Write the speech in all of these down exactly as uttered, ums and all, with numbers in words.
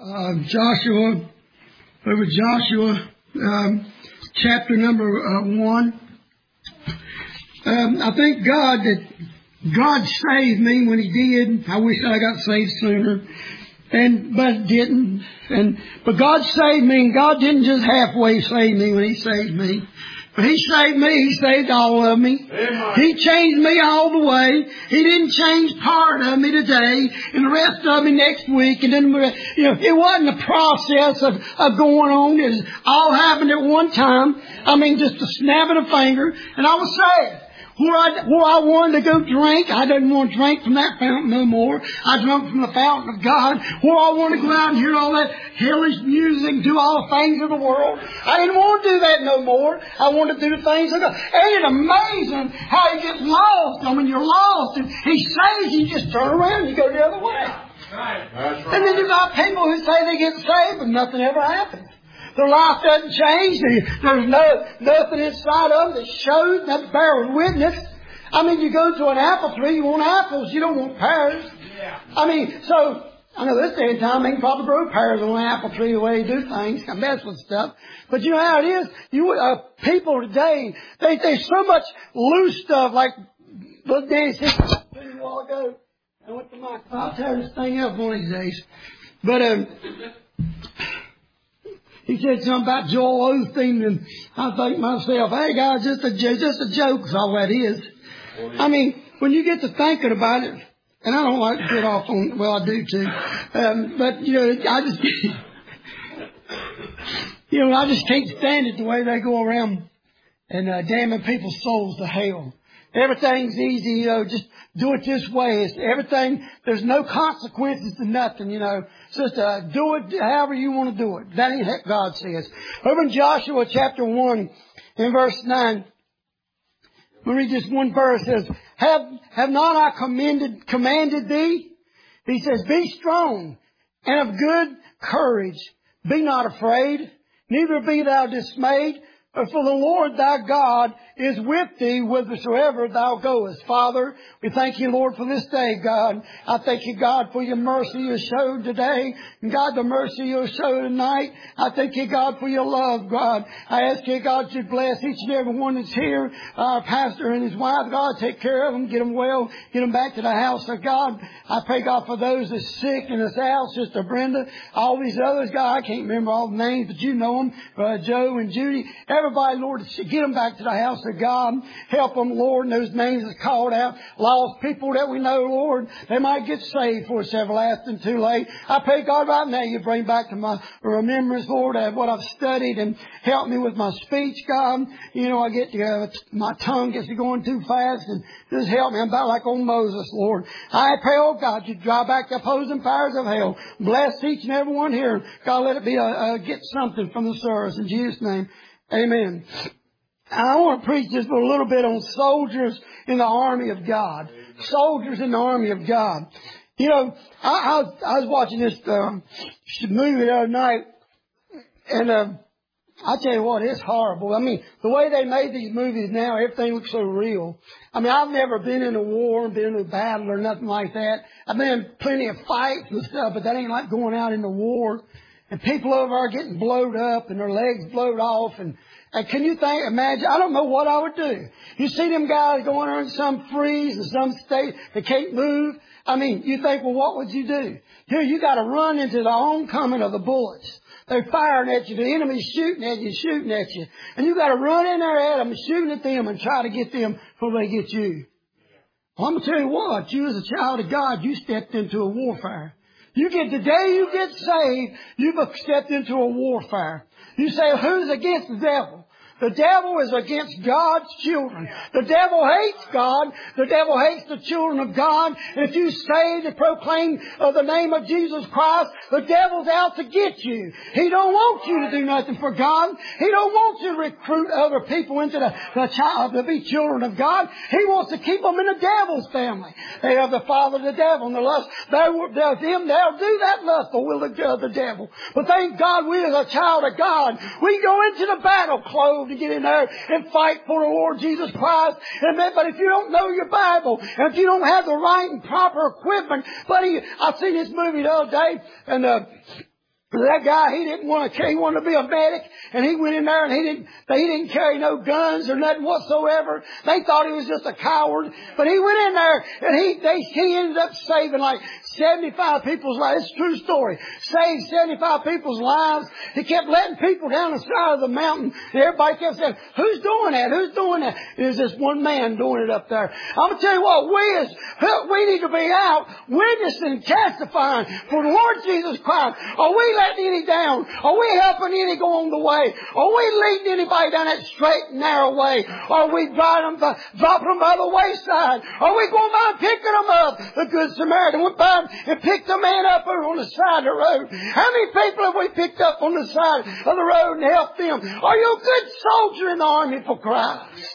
uh, Joshua, over Joshua, um, chapter number uh, one. Um, I thank God that God saved me when He did. I wish I got saved sooner, and but didn't. And but God saved me, and God didn't just halfway save me when He saved me. He saved me. He saved all of me. Amen. He changed me all the way. He didn't change part of me today and the rest of me next week. And then, you know, it wasn't a process of, of going on. It was all happened at one time. I mean, just a snap of a finger. And I was saved. Where I, where I wanted to go drink, I didn't want to drink from that fountain no more. I drank from the fountain of God. Where I wanted to go out and hear all that hellish music, do all the things of the world, I didn't want to do that no more. I wanted to do the things of God. Ain't it amazing how you get lost? I mean, you're lost, and He saves you, you just turn around and you go the other way. Right. That's right. And then you've got people who say they get saved, but nothing ever happens. Their life doesn't change. There's no nothing inside of them that shows, that bears witness. I mean, you go to an apple tree, you want apples, you don't want pears. Yeah. I mean, so, I know this day and time they can probably grow pears on an apple tree the way they do things. I mess with stuff. But you know how it is? You uh, people today, they there's so much loose stuff, like Brother Danny said a while ago. I went to my, I'll tear this thing up one of these days. But, um, he said something about Joel Osteen, and I think to myself, hey guys, just a just a joke is all that is. I mean, when you get to thinking about it, and I don't like to get off on, well, I do too, um, but you know, I just, you know, I just can't stand it the way they go around and uh, damning people's souls to hell. Everything's easy, you know, just do it this way. It's everything, there's no consequences to nothing, you know. It's just uh, do it however you want to do it. That ain't what God says. Over in Joshua chapter one, in verse nine, we read this one verse. It says, Have, have not I commended, commanded thee? He says, be strong and of good courage. Be not afraid, neither be thou dismayed. For the Lord thy God is with thee whithersoever thou goest. Father, we thank you, Lord, for this day, God. I thank you, God, for your mercy you showed today. And God, the mercy you showed tonight. I thank you, God, for your love, God. I ask you, God, to bless each and every one that's here. Our pastor and his wife, God, take care of them, get them well, get them back to the house of God. I pray, God, for those that's sick in this house, Sister Brenda, all these others, God, I can't remember all the names, but you know them, uh, Joe and Judy. Everybody, Lord, get them back to the house of God. Help them, Lord, and those names that's called out. Lost people that we know, Lord, they might get saved before it's everlasting too late. I pray, God, right now you bring back to my remembrance, Lord, of what I've studied, and help me with my speech, God. You know, I get to, uh, my tongue gets to going too fast, and just help me. I'm about like old Moses, Lord. I pray, oh God, you drive back the opposing powers of hell. Bless each and every one here. God, let it be a, a get something from the service. In Jesus' name, amen. I want to preach just for a little bit on soldiers in the army of God. Soldiers in the army of God. You know, I, I, was, I was watching this um, movie the other night, and uh, I tell you what, it's horrible. I mean, the way they made these movies now, everything looks so real. I mean, I've never been in a war, been in a battle or nothing like that. I've been in plenty of fights and stuff, but that ain't like going out in the war. And people over there getting blowed up and their legs blowed off. And, and can you think, imagine, I don't know what I would do. You see them guys going there in some freeze in some state, they can't move. I mean, you think, well, what would you do? Here, you got to run into the oncoming of the bullets. They're firing at you. The enemy's shooting at you, shooting at you. And you got to run in there at them and shooting at them and try to get them before they get you. Well, I'm going to tell you what, you as a child of God, you stepped into a warfare. You get, the day you get saved, you've stepped into a warfare. You say, who's against the devil? The devil is against God's children. The devil hates God. The devil hates the children of God. And if you say to proclaim of the name of Jesus Christ, the devil's out to get you. He don't want you to do nothing for God. He don't want you to recruit other people into the, the child to be children of God. He wants to keep them in the devil's family. They have the father of the devil and the lust. They will, they'll, them, they'll do that lust, the will of the devil. But thank God we as a child of God, we go into the battle clothed to get in there and fight for the Lord Jesus Christ. Amen. But if you don't know your Bible, and if you don't have the right and proper equipment, buddy, I seen this movie the other day, and uh, That guy, he didn't want to, he wanted to be a medic, and he went in there and he didn't, they didn't carry no guns or nothing whatsoever. They thought he was just a coward. But he went in there and he, they, he ended up saving like seventy-five people's lives. It's a true story. Saved seventy-five people's lives. He kept letting people down the side of the mountain. And everybody kept saying, who's doing that? Who's doing that? There's this one man doing it up there. I'm going to tell you what, we as, we need to be out witnessing and testifying for the Lord Jesus Christ. Are we letting any down? Are we helping any go on the way? Are we leading anybody down that straight and narrow way? Are we driving them, dropping them by the wayside? Are we going by and picking them up? The Good Samaritan went by and picked a man up on the side of the road. How many people have we picked up on the side of the road and helped them? Are you a good soldier in the army for Christ?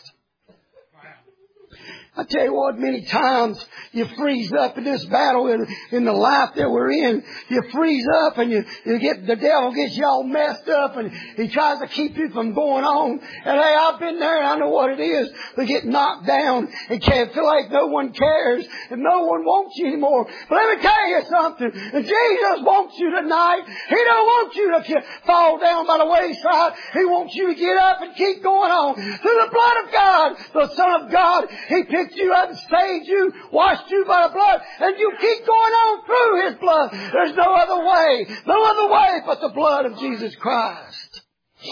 I tell you what, many times you freeze up in this battle in, in the life that we're in. You freeze up and you, you get, the devil gets you all messed up and he tries to keep you from going on. And hey, I've been there and I know what it is to get knocked down and can't feel like no one cares and no one wants you anymore. But let me tell you something. Jesus wants you tonight. He don't want you to fall down by the wayside. He wants you to get up and keep going on. Through the blood of God, the Son of God, He picked you up and saved you, washed you by the blood, and you keep going on through His blood. There's no other way, no other way but the blood of Jesus Christ.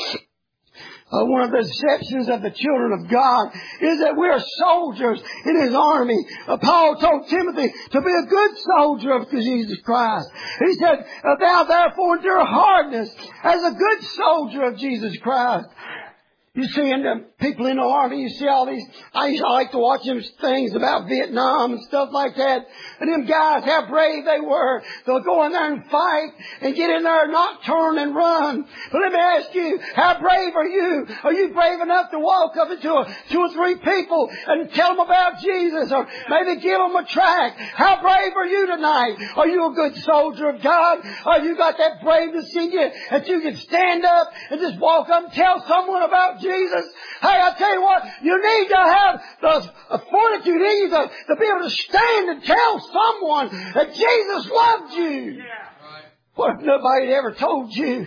Uh, one of the deceptions of the children of God is that we're soldiers in His army. Uh, Paul told Timothy to be a good soldier of Jesus Christ. He said, thou therefore endure hardness as a good soldier of Jesus Christ. You see in the people in the army, you see all these, I used to like to watch them things about Vietnam and stuff like that. And them guys, how brave they were. They'll go in there and fight and get in there and not turn and run. But let me ask you, how brave are you? Are you brave enough to walk up into a, two or three people and tell them about Jesus or maybe give them a tract? How brave are you tonight? Are you a good soldier of God? Have you got that braveness in you that you can stand up and just walk up and tell someone about Jesus? Hey, I tell you what, you need to have the fortitude, you need to, to be able to stand and tell someone that Jesus loved you. Yeah. Right. What if nobody had ever told you?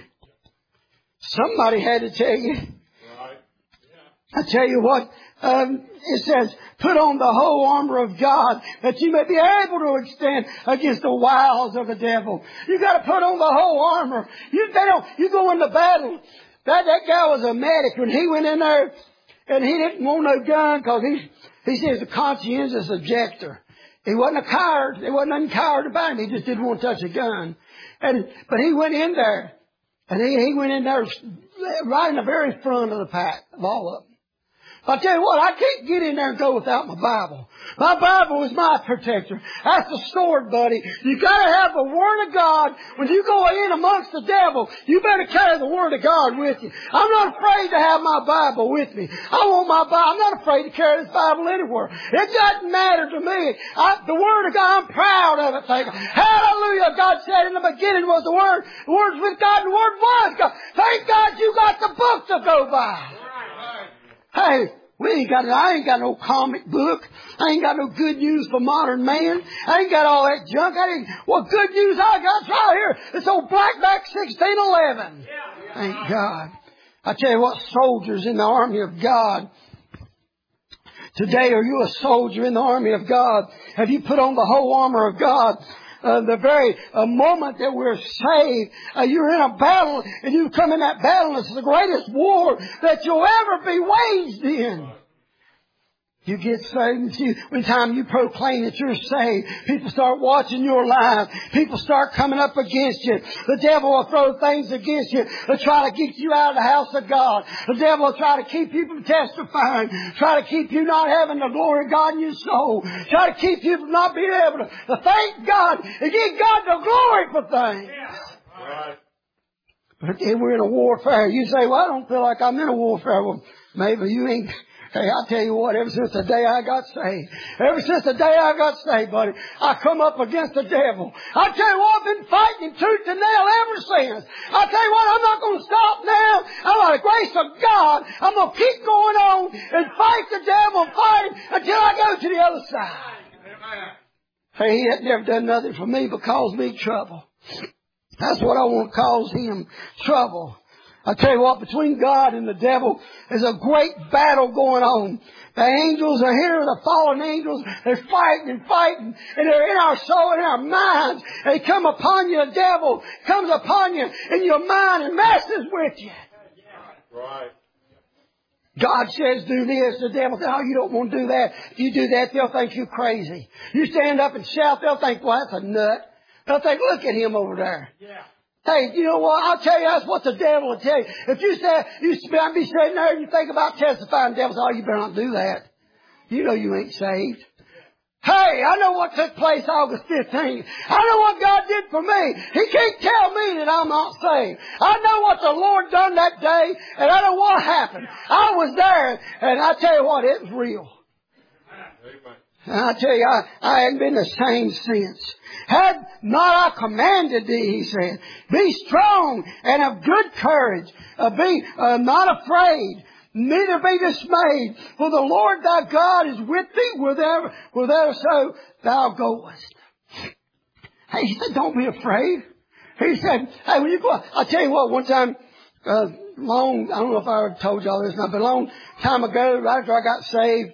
Somebody had to tell you. Right. Yeah. I tell you what, um, it says, put on the whole armor of God that you may be able to withstand against the wiles of the devil. You got to put on the whole armor. You, they don't, you go into battle. That, that guy was a medic when he went in there and he didn't want no gun because he, he said he was a conscientious objector. He wasn't a coward. There wasn't nothing coward about him. He just didn't want to touch a gun. And, but he went in there and he, he went in there right in the very front of the pack of all of them. I'll tell you what, I can't get in there and go without my Bible. My Bible is my protector. That's the sword, buddy. You gotta have the Word of God. When you go in amongst the devil, you better carry the Word of God with you. I'm not afraid to have my Bible with me. I want my Bible. I'm not afraid to carry this Bible anywhere. It doesn't matter to me. I, the Word of God, I'm proud of it. Thank God. Hallelujah. God said in the beginning was the Word. The Word was with God and the Word was God. Thank God you got the book to go by. Hey, we ain't got, I ain't got no comic book. I ain't got no good news for modern man. I ain't got all that junk. I ain't, what good news I got's right here. It's old Blackback sixteen eleven. Thank God. I tell you what, soldiers in the army of God. Today, are you a soldier in the army of God? Have you put on the whole armor of God? Uh, the very uh, moment that we're saved, uh, you're in a battle and you come in that battle. It's the greatest war that you'll ever be waged in. You get saved. You, when time you proclaim that you're saved, people start watching your life. People start coming up against you. The devil will throw things against you to try to get you out of the house of God. The devil will try to keep you from testifying. Try to keep you not having the glory of God in your soul. Try to keep you from not being able to, to thank God and give God the glory for things. Yeah. Right. But again, we're in a warfare. You say, well, I don't feel like I'm in a warfare. Well, maybe you ain't. Hey, I tell you what, ever since the day I got saved, ever since the day I got saved, buddy, I come up against the devil. I tell you what, I've been fighting him tooth and nail ever since. I tell you what, I'm not going to stop now. I'm by the grace of God. I'm going to keep going on and fight the devil and fight him until I go to the other side. Amen. Hey, he had never done nothing for me but cause me trouble. That's what I want to cause him trouble. I tell you what, between God and the devil is a great battle going on. The angels are here, the fallen angels. They're fighting and fighting, and they're in our soul, in our minds. They come upon you. The devil comes upon you in your mind and messes with you. Right. God says, do this. The devil says, oh, you don't want to do that. If you do that, they'll think you're crazy. You stand up and shout, they'll think, well, that's a nut. They'll think, look at him over there. Yeah. Hey, you know what? I'll tell you, that's what the devil will tell you. If you say, you might be sitting there and you think about testifying, the devil says, oh, you better not do that. You know you ain't saved. Hey, I know what took place August fifteenth. I know what God did for me. He can't tell me that I'm not saved. I know what the Lord done that day, and I know what happened. I was there, and I tell you what, it was real. And I tell you, I, I haven't been the same since. Had not I commanded thee, he said, be strong and of good courage. Uh, be uh, not afraid, neither be dismayed. For the Lord thy God is with thee wherever, whitherso thou goest. Hey, he said, don't be afraid. He said, hey, when you go, I'll tell you what, one time, uh, long, I don't know if I ever told y'all this, but a long time ago, right after I got saved,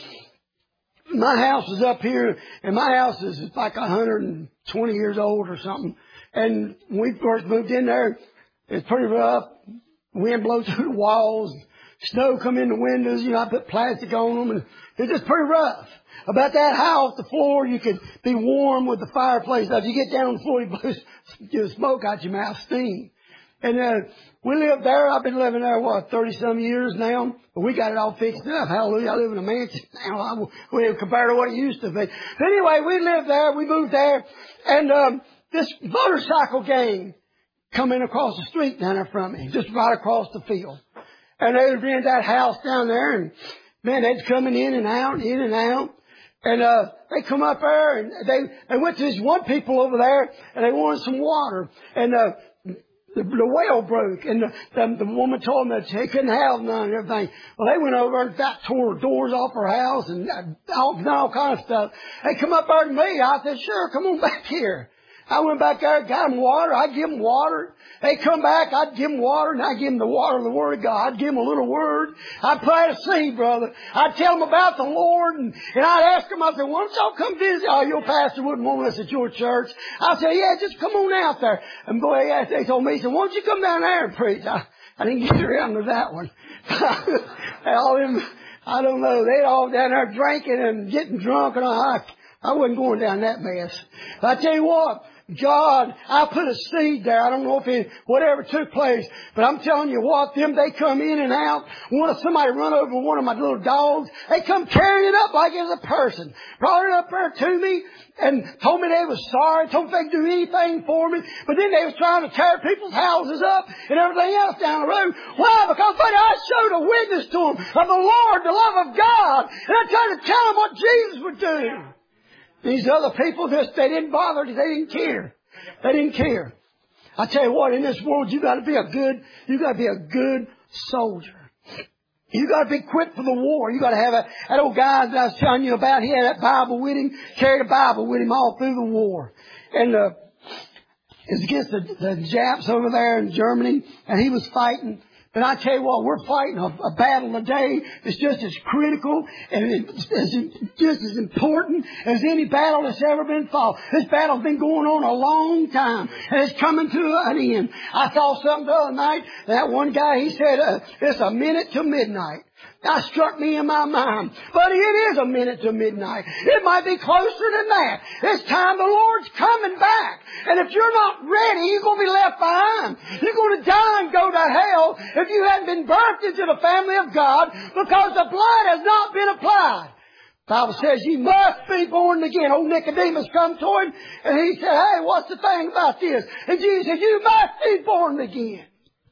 my house is up here, and my house is like one hundred twenty years old or something. And when we first moved in there, it's pretty rough. Wind blows through the walls, snow come in the windows. You know, I put plastic on them, and it's just pretty rough. About that house, the floor, you could be warm with the fireplace. If you get down on the floor, you blow you smoke out your mouth, steam. And uh, we lived there. I've been living there, what, thirty-some years now. But we got it all fixed up. Hallelujah. I live in a mansion now. I, we, compared to what it used to be. But anyway, we lived there. We moved there. And um, this motorcycle gang come in across the street down there from me, just right across the field. And they was in that house down there. And, man, they'd coming in and out, in and out. And uh, they come up there, and they, they went to this one people over there, and they wanted some water. And uh, The, the well broke, and the, the, the woman told them that they couldn't have none and everything. Well, they went over and that tore doors off her house and all, all kind of stuff. They come up there to me. I said, sure, come on back here. I went back there, got them water. I'd give them water. They come back, I'd give them water, and I'd give them the water of the Word of God. I'd give them a little word. I'd plant a seed, brother. I'd tell them about the Lord, and, and I'd ask them, I said, why don't y'all come visit? Oh, your pastor wouldn't want us at your church. I said, yeah, just come on out there. And boy, they told me, he said, why don't you come down there and preach? I, I didn't get around to that one. all them, I don't know, they all down there drinking and getting drunk, and I, I wasn't going down that mess. But I tell you what, God, I put a seed there. I don't know if it, whatever took place, but I'm telling you what, them, they come in and out. One of somebody run over one of my little dogs. They come carrying it up like it was a person. Brought it up there to me and told me they was sorry, told me they could do anything for me. But then they was trying to tear people's houses up and everything else down the road. Why? Because, buddy, I showed a witness to them of the Lord, the love of God, and I tried to tell them what Jesus would do. These other people, just, they didn't bother. They didn't care. They didn't care. I tell you what, in this world, you got to be a good, you got to be a good soldier. You got to be equipped for the war. You got to have a, that old guy that I was telling you about. He had that Bible with him, carried a Bible with him all through the war. And, uh, it was against the, the Japs over there in Germany, and he was fighting. But I tell you what, we're fighting a, a battle today that's just as critical and it's, as, just as important as any battle that's ever been fought. This battle's been going on a long time, and it's coming to an end. I saw something the other night. That one guy, he said, uh, it's a minute to midnight. That struck me in my mind. But it is a minute to midnight. It might be closer than that. It's time the Lord's coming back. And if you're not ready, you're going to be left behind. You're going to die and go to hell if you haven't been birthed into the family of God, because the blood has not been applied. The Bible says you must be born again. Old Nicodemus come to him and he said, hey, what's the thing about this? And Jesus said, you must be born again.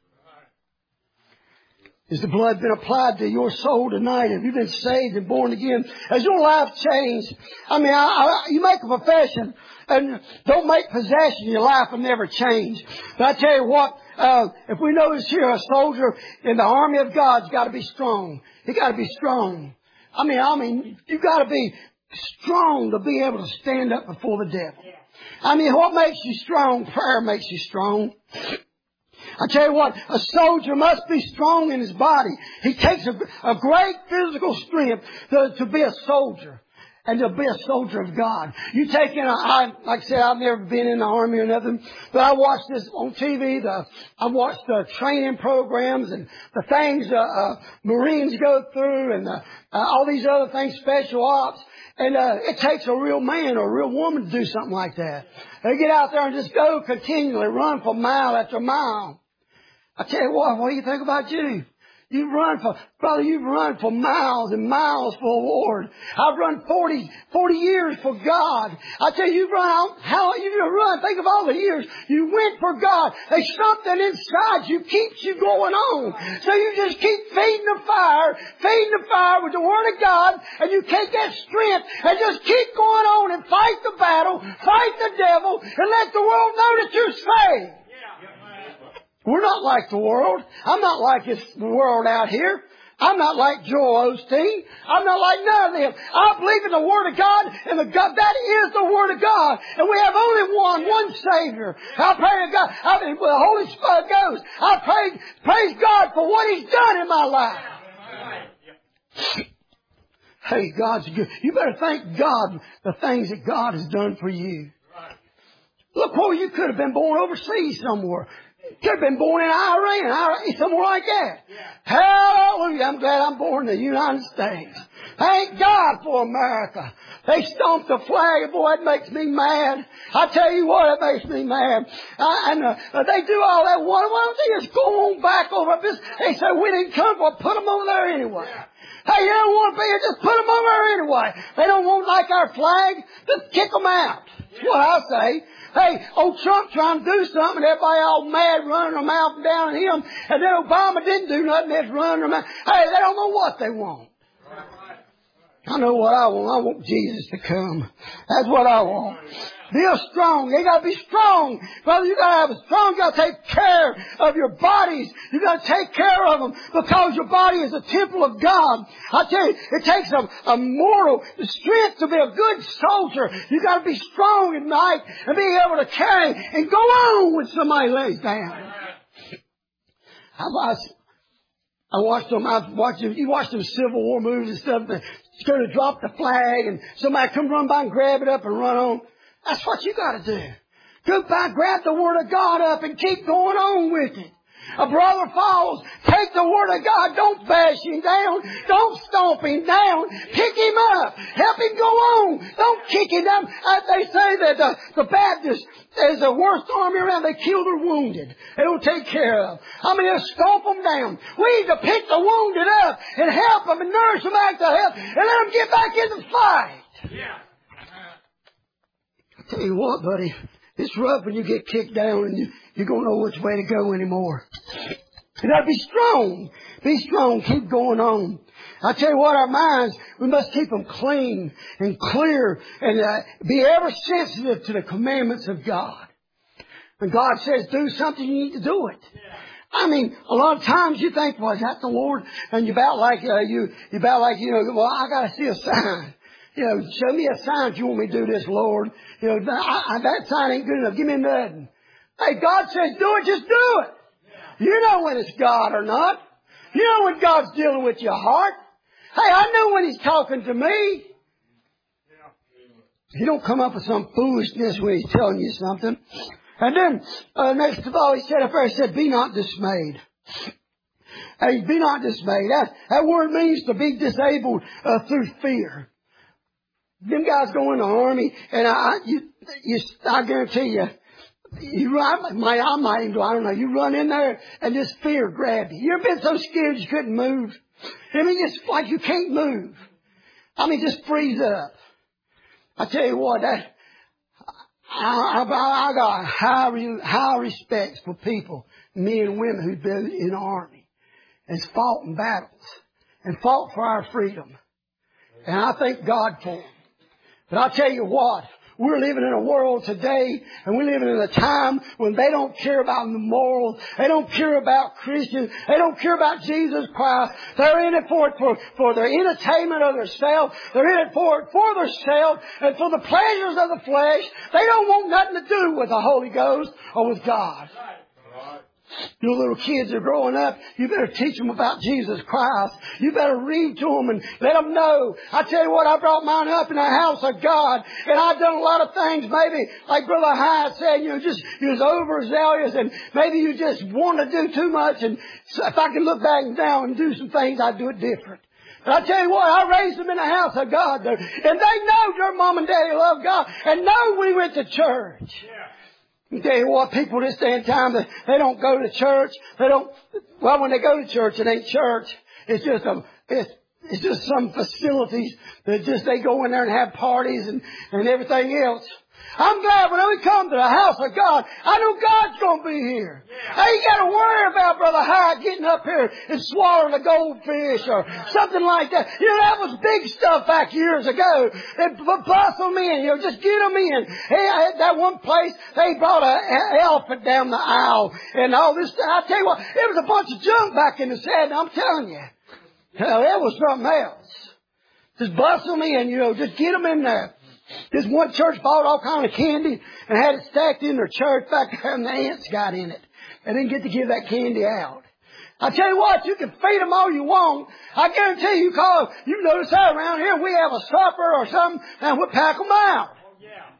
Has the blood been applied to your soul tonight? Have you been saved and born again? Has your life changed? I mean, I, I, you make a profession and don't make possession, your life will never change. But I tell you what, uh, if we notice here, a soldier in the army of God's got to be strong. He got to be strong. I mean, I mean, you got to be strong to be able to stand up before the devil. I mean, what makes you strong? Prayer makes you strong. I tell you what, a soldier must be strong in his body. He takes a, a great physical strength to, to be a soldier. And to be a soldier of God. You take in a, I, like I said, I've never been in the army or nothing, but I watched this on T V. The, I watched the training programs and the things uh, uh, Marines go through and the, uh, all these other things, special ops. And uh, it takes a real man or a real woman to do something like that. They get out there and just go continually, run for mile after mile. I tell you what, what do you think about you? You've run for, brother, you've run for miles and miles for the Lord. I've run forty, forty years for God. I tell you, you've run out, how you've run, think of all the years you went for God. There's something inside you keeps you going on. So you just keep feeding the fire, feeding the fire with the Word of God, and you take that strength and just keep going on and fight the battle, fight the devil, and let the world know that you're saved. We're not like the world. I'm not like this world out here. I'm not like Joel Osteen. I'm not like none of them. I believe in the Word of God, and the God, that is the Word of God. And we have only one, one Savior. I pray to God. I mean, where the Holy Spirit goes, I pray, praise God for what He's done in my life. Hey, God's good. You better thank God the things that God has done for you. Look, well, you could have been born overseas somewhere. Could have been born in Iran, Iran somewhere like that. Yeah. Hallelujah. I'm glad I'm born in the United States. Thank God for America. They stomped the flag. Boy, it makes me mad. I tell you what, it makes me mad. Uh, and uh, they do all that. Why, why don't they just go on back over this? They say, we didn't come for put them over there anyway. Yeah. Hey, you don't want to be here, just put them over there anyway. They don't want like our flag, just kick them out. That's what I say. Hey, old Trump trying to do something, everybody all mad, running their mouth down at him, and then Obama didn't do nothing, they're just running their mouth. Hey, they don't know what they want. I know what I want. I want Jesus to come. That's what I want. Be strong. You gotta be strong. Brother, you gotta have a strong, you gotta take care of your bodies. You gotta take care of them because your body is a temple of God. I tell you, it takes a, a mortal strength to be a good soldier. You gotta be strong at night and be able to carry and go on when somebody lays down. I watched, I watched them, I watched them, you watch them Civil War movies and stuff, they're going to drop the flag and somebody come run by and grab it up and run on. That's what you got to do. Go by, grab the Word of God up and keep going on with it. A brother falls, take the Word of God, don't bash him down, don't stomp him down, pick him up, help him go on, don't kick him down. Uh, they say that the, the Baptist is the worst army around, they kill their wounded. They don't take care of them. I mean, they'll stomp them down. We need to pick the wounded up and help them and nourish them back to health and let them get back in the fight. Yeah. I tell you what, buddy, it's rough when you get kicked down and you, you don't know which way to go anymore. You gotta be strong. Be strong. Keep going on. I tell you what, our minds, we must keep them clean and clear and uh, be ever sensitive to the commandments of God. When God says do something, you need to do it. I mean, a lot of times you think, well, is that the Lord? And you about like, uh, you, you about like, you know, well, I gotta see a sign. You know, show me a sign if you want me to do this, Lord. You know, I, I, that sign ain't good enough. Give me nothing. Hey, God says do it, just do it. You know when it's God or not. You know when God's dealing with your heart. Hey, I know when He's talking to me. He don't come up with some foolishness when He's telling you something. And then, uh, next of all, He said up there, He said, be not dismayed. Hey, be not dismayed. That, that word means to be disabled uh, through fear. Them guys go in the army, and I, you, you, I guarantee you, you run, my, I might even do, I don't know, you run in there, and this fear grabs you. You ever been so scared you couldn't move? I mean, it's like you can't move. I mean, just freeze up. I tell you what, that, I, I, I got high, high respect for people, men and women who've been in the army, and fought in battles, and fought for our freedom. And I thank God for them. But I'll tell you what, we're living in a world today, and we're living in a time when they don't care about the morals. They don't care about Christians. They don't care about Jesus Christ. They're in it for it for, for their entertainment of themselves. They're in it for it for themselves and for the pleasures of the flesh. They don't want nothing to do with the Holy Ghost or with God. Your little kids are growing up. You better teach them about Jesus Christ. You better read to them and let them know. I tell you what, I brought mine up in the house of God, and I've done a lot of things. Maybe, like Brother Hyatt said, you know, just you was overzealous, and maybe you just want to do too much. And so if I could look back now and do some things, I'd do it different. But I tell you what, I raised them in the house of God, and they know their mom and daddy love God, and know we went to church. Yeah. I tell you what, people this day and time, they, they don't go to church. They don't, well, when they go to church, it ain't church. It's just a, it's, it's just some facilities that just, they go in there and have parties and, and everything else. I'm glad when we come to the house of God, I know God's going to be here. Yeah. I ain't got to worry about Brother Hyatt getting up here and swallowing a goldfish or something like that. You know, that was big stuff back years ago. They bust them in, you know, just get them in. Hey, I had that one place, they brought an elephant down the aisle and all this. I tell you what, there was a bunch of junk back in the set, I'm telling you. Hell, that was something else. Just bust them in, you know, just get them in there. This one church bought all kind of candy and had it stacked in their church back there, and the ants got in it. They didn't get to give that candy out. I tell you what, you can feed them all you want. I guarantee you, call, you notice that around here, we have a supper or something, and we'll pack them out. Oh,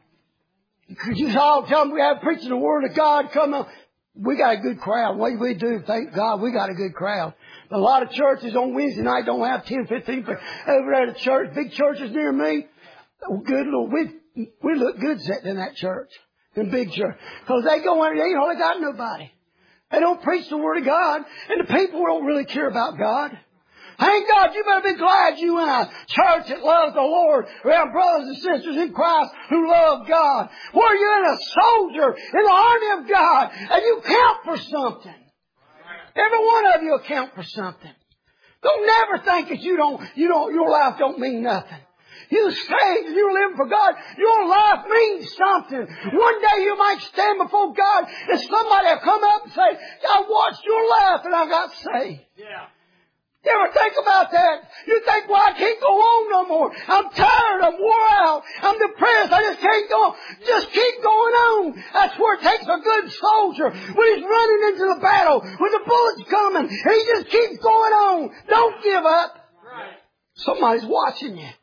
yeah. You all tell them we have preaching the Word of God. Come on. We got a good crowd. What we do, thank God, we got a good crowd. A lot of churches on Wednesday night don't have ten, fifteen people over there at the church. Big churches near me. Good Lord, we we look good sitting in that church, in big church, because they go in, they ain't hardly got nobody. They don't preach the Word of God, and the people don't really care about God. Thank God, you better be glad you in a church that loves the Lord, around brothers and sisters in Christ who love God. Where you're in a soldier in the army of God, and you count for something. Every one of you will count for something. Don't never think that you don't, you don't, your life don't mean nothing. You saved and you're living for God. Your life means something. One day you might stand before God and somebody will come up and say, I watched your life and I got saved. Yeah. You ever think about that? You think, well, I can't go on no more. I'm tired. I'm wore out. I'm depressed. I just can't go on. Just keep going on. That's where it takes a good soldier when he's running into the battle, when the bullets coming, and he just keeps going on. Don't give up. Right. Somebody's watching you.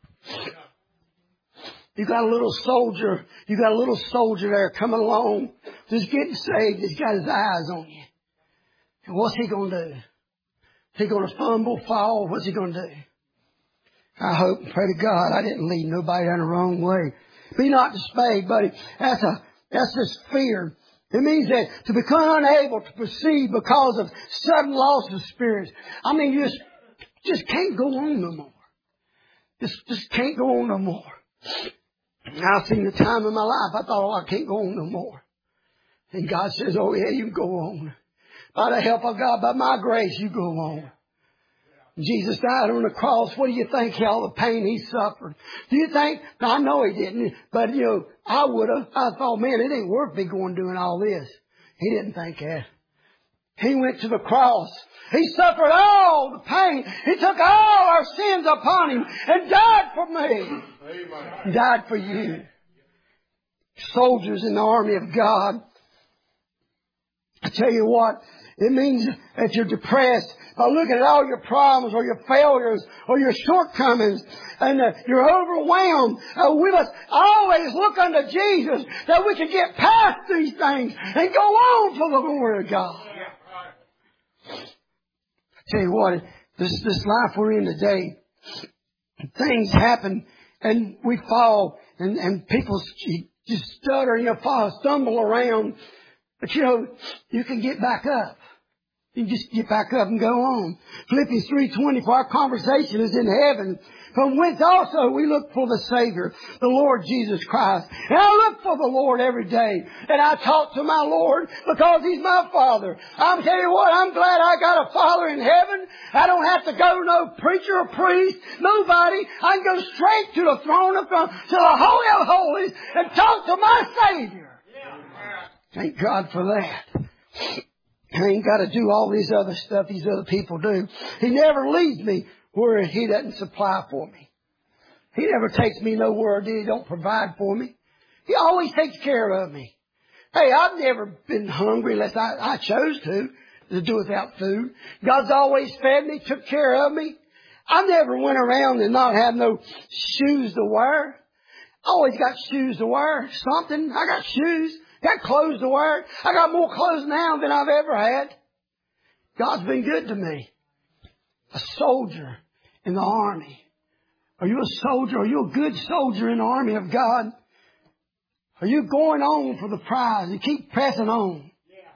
You got a little soldier. You got a little soldier there coming along, just getting saved. He's got his eyes on you. And what's he going to do? Is he going to fumble, fall? What's he going to do? I hope and pray to God I didn't lead nobody down the wrong way. Be not dismayed, buddy. That's a that's just fear. It means that to become unable to perceive because of sudden loss of spirits. I mean, you just just can't go on no more. Just, just can't go on no more. I've seen the time in my life I thought, oh, I can't go on no more. And God says, oh, yeah, you can go on. By the help of God, by my grace, you go on. Jesus died on the cross. What do you think, all the pain he suffered? Do you think? Now, I know he didn't, but, you know, I would have. I thought, man, it ain't worth me going doing all this. He didn't think that. He went to the cross. He suffered all the pain. He took all our sins upon him and died for me. Amen. Died for you. Soldiers in the army of God. I tell you what, it means that you're depressed by looking at all your problems or your failures or your shortcomings, and uh, you're overwhelmed. Uh, we must always look unto Jesus that we can get past these things and go on to the glory of God. I tell you what, this this life we're in today, things happen and we fall, and, and people just stutter, you know, fall, stumble around. But you know, you can get back up. You can just get back up and go on. Philippians three twenty, for our conversation is in heaven, from whence also we look for the Savior, the Lord Jesus Christ. And I look for the Lord every day. And I talk to my Lord because He's my Father. I'm telling you what, I'm glad I got a Father in heaven. I don't have to go to no preacher or priest, nobody. I can go straight to the throne of God, to the Holy of Holies, and talk to my Savior. Thank God for that. I ain't got to do all these other stuff these other people do. He never leaves me where He doesn't supply for me. He never takes me nowhere that He don't provide for me. He always takes care of me. Hey, I've never been hungry unless I, I chose to, to do without food. God's always fed me, took care of me. I never went around and not have no shoes to wear. I always got shoes to wear. Something. I got shoes. Got clothes to wear. I got more clothes now than I've ever had. God's been good to me. A soldier in the army. Are you a soldier? Are you a good soldier in the army of God? Are you going on for the prize? You keep pressing on.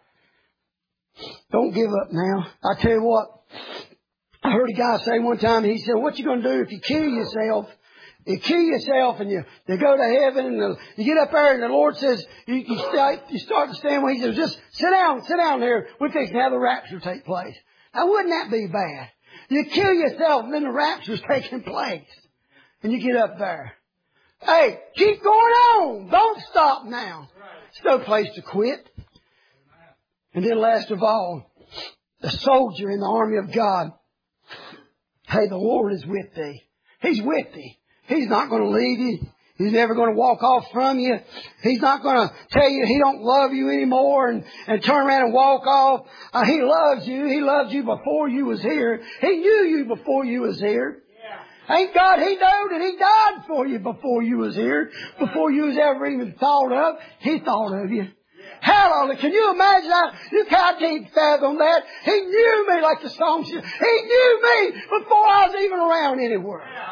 Don't give up now. I tell you what. I heard a guy say one time, he said, what you going to do if you kill yourself? You kill yourself and you, you go to heaven and the, you get up there and the Lord says, you, you, start, you start to stand where He says, just sit down, sit down there. We're fixing to have the rapture take place. Now wouldn't that be bad? You kill yourself and then the rapture's taking place. And you get up there. Hey, keep going on. Don't stop now. It's no place to quit. And then last of all, the soldier in the army of God. Hey, the Lord is with thee. He's with thee. He's not going to leave you. He's never going to walk off from you. He's not going to tell you He don't love you anymore and, and turn around and walk off. Uh, he loves you. He loved you before you was here. He knew you before you was here. Yeah. Ain't God, He knew that He died for you before you was here. Before you was ever even thought of. He thought of you. Yeah. Hallelujah. Can you imagine that? You can't fathom that. He knew me like the song says. He knew me before I was even around anywhere. Yeah.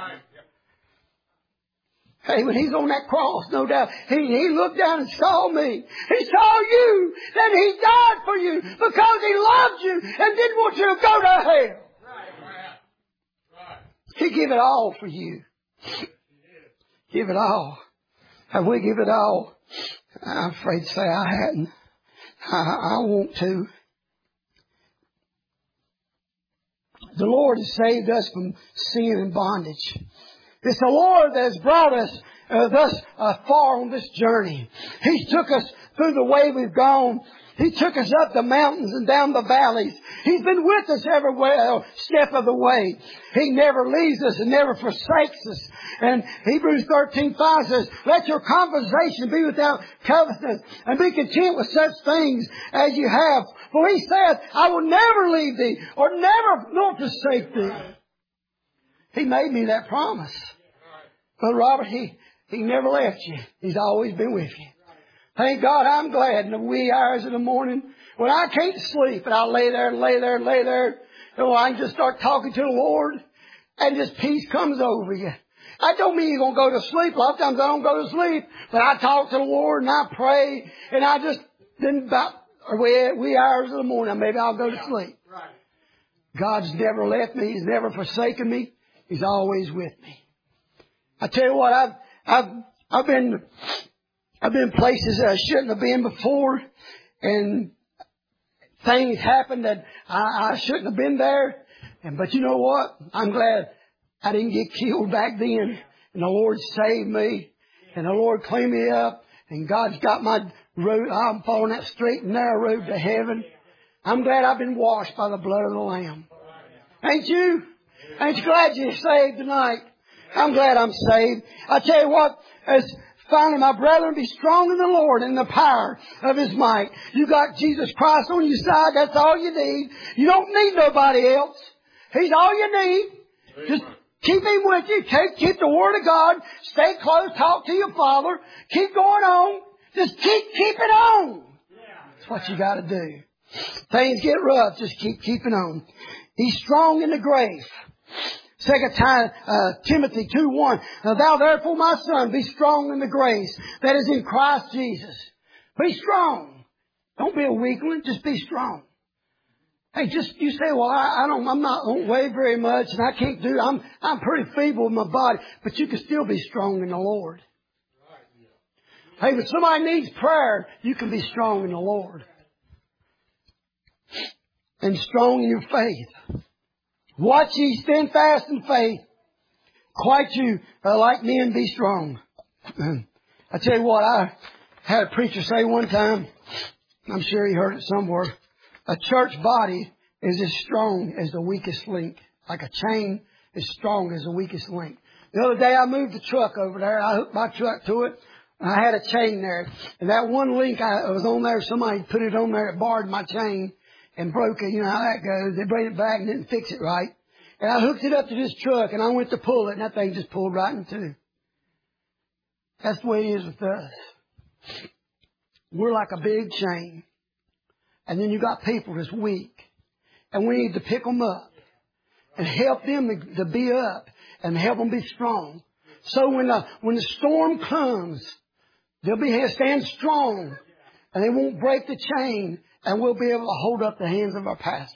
Hey, when He's on that cross, no doubt, He, he looked down and saw me. He saw you. Then He died for you because He loved you and didn't want you to go to hell. Right, right, right. He gave it all for you. Give it all. Have we give it all? I'm afraid to say I hadn't. I, I want to. The Lord has saved us from sin and bondage. It's the Lord that has brought us uh, thus uh, far on this journey. He took us through the way we've gone. He took us up the mountains and down the valleys. He's been with us every way, uh, step of the way. He never leaves us and never forsakes us. And Hebrews thirteen five says, let your conversation be without covetousness and be content with such things as you have. For He said, I will never leave thee or never nor forsake thee. He made me that promise. But Robert, he, he never left you. He's always been with you. Thank God I'm glad in the wee hours of the morning when I can't sleep and I lay there and lay there and lay there. Oh, I can just start talking to the Lord and just peace comes over you. I don't mean you're going to go to sleep. A lot of times I don't go to sleep, but I talk to the Lord and I pray and I just, then about wee, wee hours of the morning, maybe I'll go to sleep. God's never left me. He's never forsaken me. He's always with me. I tell you what, I've, I've, I've been, I've been places that I shouldn't have been before, and things happened that I, I shouldn't have been there. And, but you know what? I'm glad I didn't get killed back then, and the Lord saved me, and the Lord cleaned me up, and God's got my road. I'm following that straight and narrow road to heaven. I'm glad I've been washed by the blood of the Lamb. Ain't you? Ain't you glad you're saved tonight? I'm glad I'm saved. I tell you what, as finally, my brethren, be strong in the Lord and the power of His might. You got Jesus Christ on your side. That's all you need. You don't need nobody else. He's all you need. Just keep Him with you. Keep, keep the Word of God. Stay close. Talk to your Father. Keep going on. Just keep keeping on. That's what you got to do. Things get rough. Just keep keeping on. He's strong in the grave. Second time, uh, Timothy two one. Now thou therefore, my son, be strong in the grace that is in Christ Jesus. Be strong. Don't be a weakling. Just be strong. Hey, just, you say, well, I, I don't, I'm not, don't weigh very much and I can't do, I'm, I'm pretty feeble in my body, but you can still be strong in the Lord. Hey, if somebody needs prayer, you can be strong in the Lord. And strong in your faith. Watch ye stand fast in faith. Quite you, uh, like men, be strong. I tell you what, I had a preacher say one time, I'm sure he heard it somewhere, a church body is as strong as the weakest link. Like a chain is strong as the weakest link. The other day I moved the truck over there. I hooked my truck to it. And I had a chain there. And that one link I was on there, somebody put it on there that barred my chain and broke it. You know how that goes. They bring it back and didn't fix it right. And I hooked it up to this truck and I went to pull it and that thing just pulled right in two. That's the way it is with us. We're like a big chain. And then you got people that's weak. And we need to pick them up and help them to, to be up and help them be strong. So when the, when the storm comes, they'll be stand strong and they won't break the chain and we'll be able to hold up the hands of our pastor.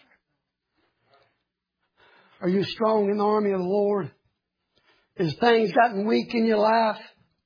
Are you strong in the army of the Lord? Has things gotten weak in your life?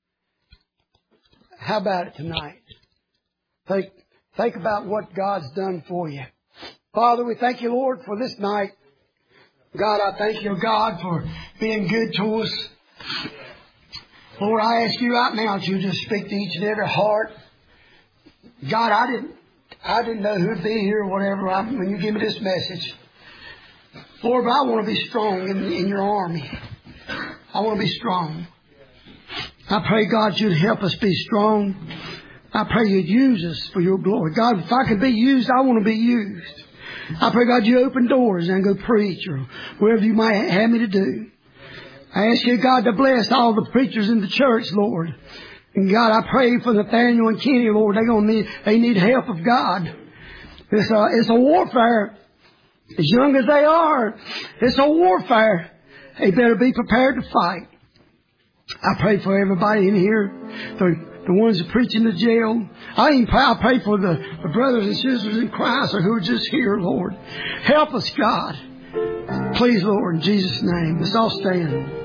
How about it tonight? Think, think about what God's done for you. Father, we thank you, Lord, for this night. God, I thank you, God, for being good to us. Lord, I ask you right now that you just speak to each and every heart. God, I didn't, I didn't know who'd be here or whatever I, when you give me this message. Lord, but I want to be strong in, in your army. I want to be strong. I pray, God, you'd help us be strong. I pray you'd use us for your glory. God, if I could be used, I want to be used. I pray, God, you open doors and go preach or wherever you might have me to do. I ask you, God, to bless all the preachers in the church, Lord. And God, I pray for Nathaniel and Kenny, Lord. They're gonna need, they need help of God. It's a, it's a warfare. As young as they are, it's a warfare. They better be prepared to fight. I pray for everybody in here, the, the ones that preach in the jail. I even pray, I pray for the, the brothers and sisters in Christ who are just here, Lord. Help us, God. Please, Lord, in Jesus' name. Let's all stand.